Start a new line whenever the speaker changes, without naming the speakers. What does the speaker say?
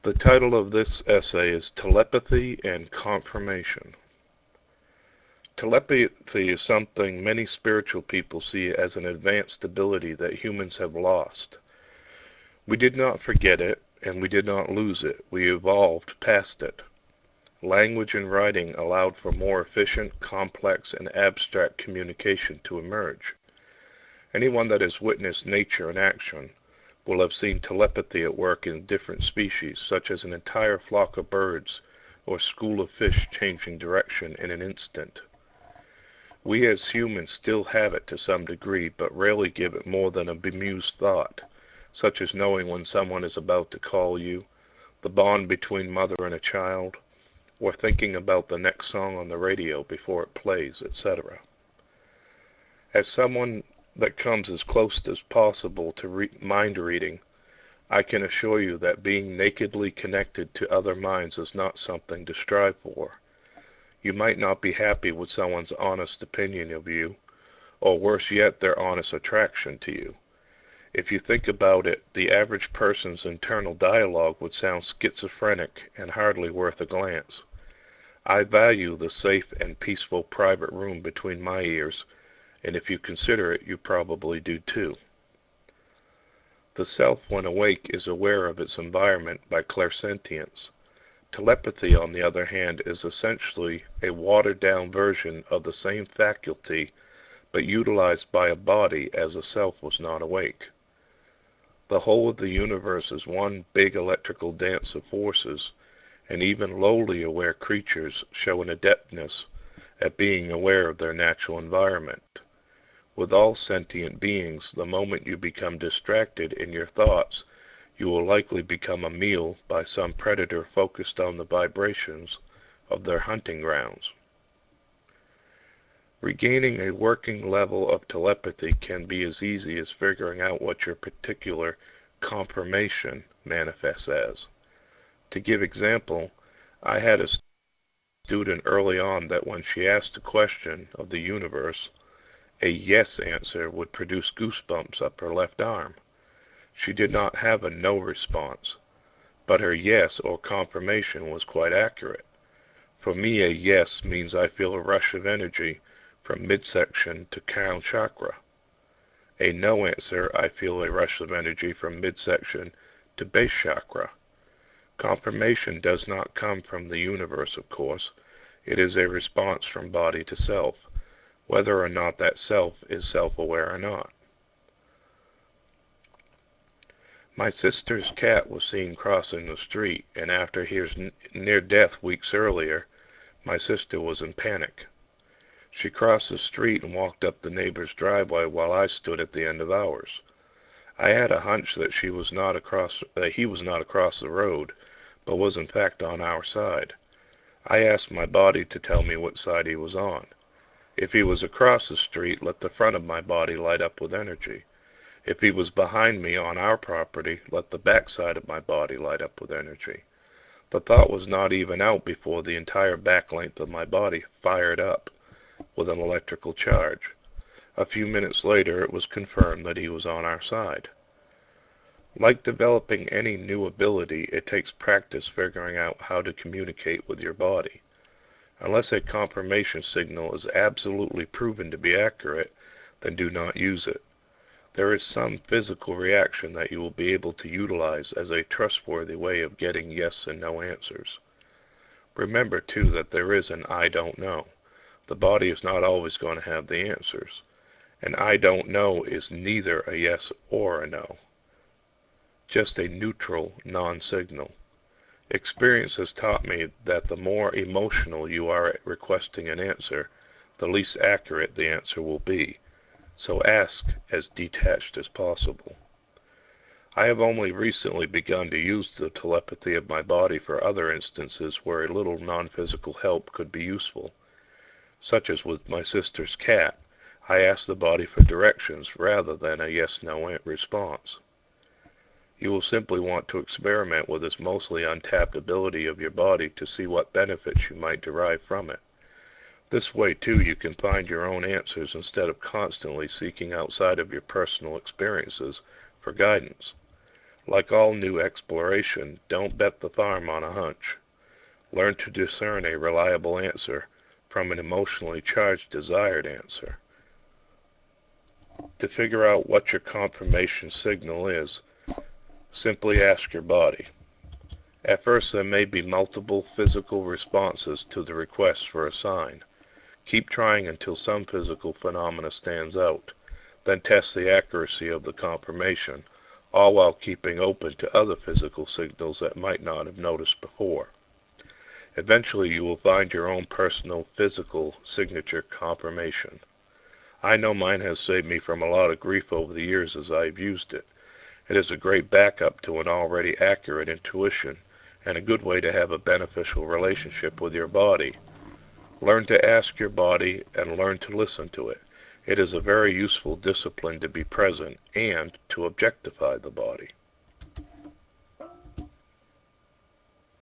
The title of this essay is Telepathy and Confirmation. Telepathy is something many spiritual people see as an advanced ability that humans have lost. We did not forget it, and we did not lose it. We evolved past it. Language and writing allowed for more efficient, complex, and abstract communication to emerge. Anyone that has witnessed nature in action will have seen telepathy at work in different species, such as an entire flock of birds or school of fish changing direction in an instant. We as humans still have it to some degree, but rarely give it more than a bemused thought, such as knowing when someone is about to call you, the bond between mother and a child, or thinking about the next song on the radio before it plays, etc. As someone that comes as close as possible to mind reading, I can assure you that being nakedly connected to other minds is not something to strive for. You might not be happy with someone's honest opinion of you, or worse yet, their honest attraction to you. If you think about it, the average person's internal dialogue would sound schizophrenic and hardly worth a glance. I value the safe and peaceful private room between my ears, and if you consider it, you probably do too. The self when awake is aware of its environment by clairsentience. Telepathy, on the other hand, is essentially a watered-down version of the same faculty, but utilized by a body as the self was not awake. The whole of the universe is one big electrical dance of forces, and even lowly aware creatures show an adeptness at being aware of their natural environment. With all sentient beings, the moment you become distracted in your thoughts, you will likely become a meal by some predator focused on the vibrations of their hunting grounds. Regaining a working level of telepathy can be as easy as figuring out what your particular confirmation manifests as. To give example, I had a student early on that when she asked a question of the universe, a yes answer would produce goosebumps up her left arm. She did not have a no response, but her yes or confirmation was quite accurate. For me, a yes means I feel a rush of energy from midsection to crown chakra. A no answer, I feel a rush of energy from midsection to base chakra. Confirmation does not come from the universe, of course. It is a response from body to self, whether or not that self is self-aware or not. My sister's cat was seen crossing the street, and after his near death weeks earlier, my sister was in panic. She crossed the street and walked up the neighbor's driveway while I stood at the end of ours. I had a hunch that he was not across the road, but was in fact on our side. I asked my body to tell me what side he was on. If he was across the street, let the front of my body light up with energy. If he was behind me on our property, let the back side of my body light up with energy. The thought was not even out before the entire back length of my body fired up with an electrical charge. A few minutes later, it was confirmed that he was on our side. Like developing any new ability, it takes practice figuring out how to communicate with your body. Unless a confirmation signal is absolutely proven to be accurate, then do not use it. There is some physical reaction that you will be able to utilize as a trustworthy way of getting yes and no answers. Remember, too, that there is an I don't know. The body is not always going to have the answers. An I don't know is neither a yes or a no, just a neutral non-signal. Experience has taught me that the more emotional you are at requesting an answer, the least accurate the answer will be. So ask as detached as possible. I have only recently begun to use the telepathy of my body for other instances where a little non-physical help could be useful, such as with my sister's cat. I asked the body for directions rather than a yes-no response. You will simply want to experiment with this mostly untapped ability of your body to see what benefits you might derive from it. This way, too, you can find your own answers instead of constantly seeking outside of your personal experiences for guidance. Like all new exploration, don't bet the farm on a hunch. Learn to discern a reliable answer from an emotionally charged desired answer. To figure out what your confirmation signal is, simply ask your body. At first there may be multiple physical responses to the request for a sign. Keep trying until some physical phenomena stands out. Then test the accuracy of the confirmation, all while keeping open to other physical signals that might not have noticed before. Eventually you will find your own personal physical signature confirmation. I know mine has saved me from a lot of grief over the years as I've used it. It is a great backup to an already accurate intuition, and a good way to have a beneficial relationship with your body. Learn to ask your body and learn to listen to it. It is a very useful discipline to be present and to objectify the body.